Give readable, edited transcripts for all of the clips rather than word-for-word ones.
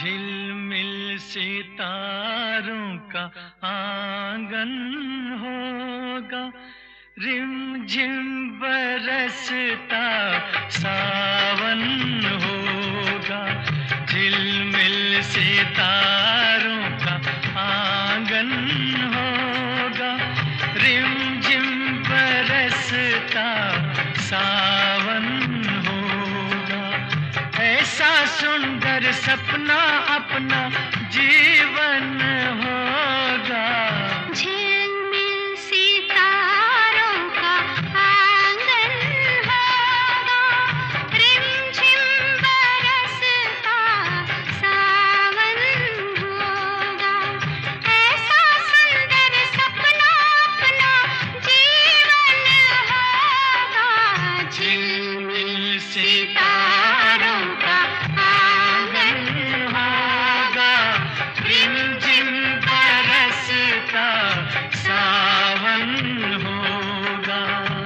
झिलमिल सितारों का आंगन होगा, रिमझिम बरसता सावन होगा। झिलमिल सितारों का आंगन होगा, रिमझिम बरसता सावन होगा। ऐसा सुंदर सपना अपना जीवन होगा। झिलमिल सितारों का आंगन होगा, रिमझिम बरसता सावन होगा। ऐसा सुंदर सपना अपना जीवन होगा। झिलमिल सितारों का आंगन होगा, रिमझिम बरसता सावन होगा।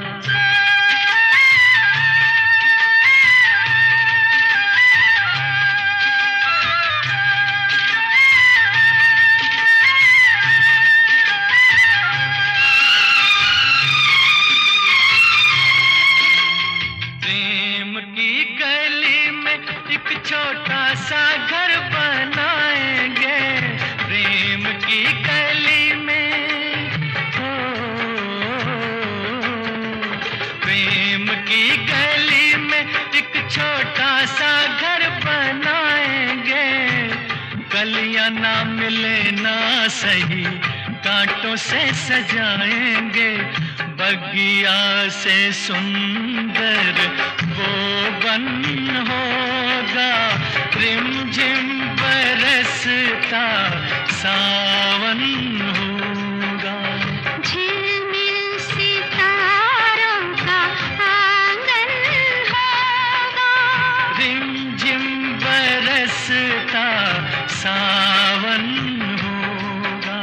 प्रेम की गली में एक छोटा सा घर बनाएंगे, प्रेम की गली में हो, प्रेम की गली में एक छोटा सा घर बनाएंगे। कलियां ना मिले ना सही, कांटों से सजाएंगे। बगिया से सुंदर वो बन होगा, रिमझिम बरसता सावन होगा। झिलमिल सितारों का आंगन होगा, रिमझिम बरसता सावन होगा।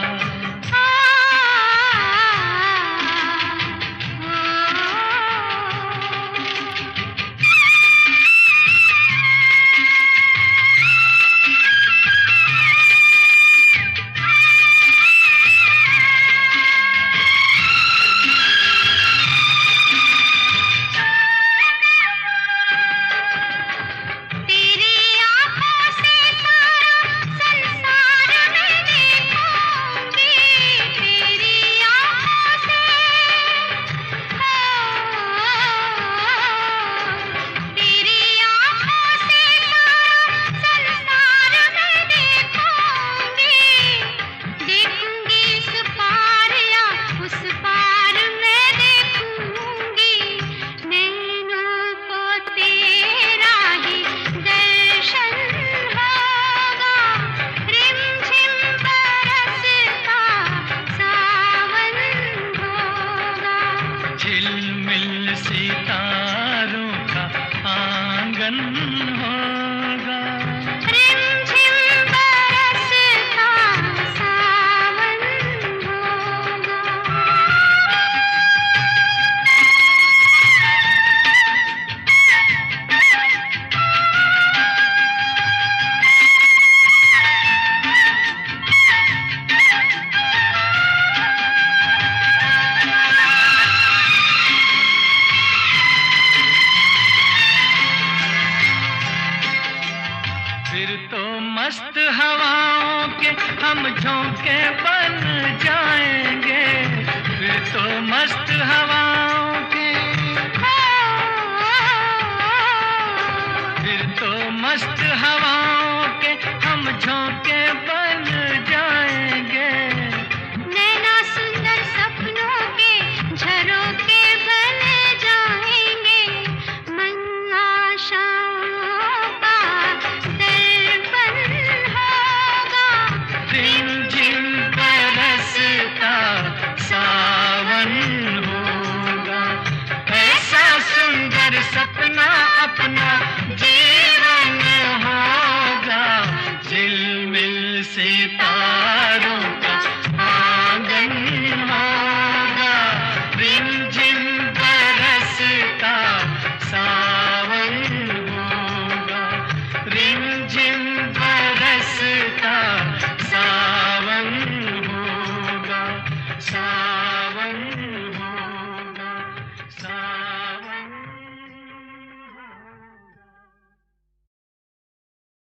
झिलमिल सितारों का आंगन होगा, रिमझिम बरसता सावन होगा। फिर तो मस्त हवाओं के हम झोंके बन जाएंगे। फिर तो मस्त हवाओं के, फिर तो मस्त हवाओं के हम झोंके बन जाएंगे। नैना सुंदर सपनों के झरोखे बन जाएंगे। मन आशाओं का दर्पण होगा, रिमझिम बरसता सावन होगा। ऐसा सुंदर सपना अपना जीवन होगा। झिलमिल सितारों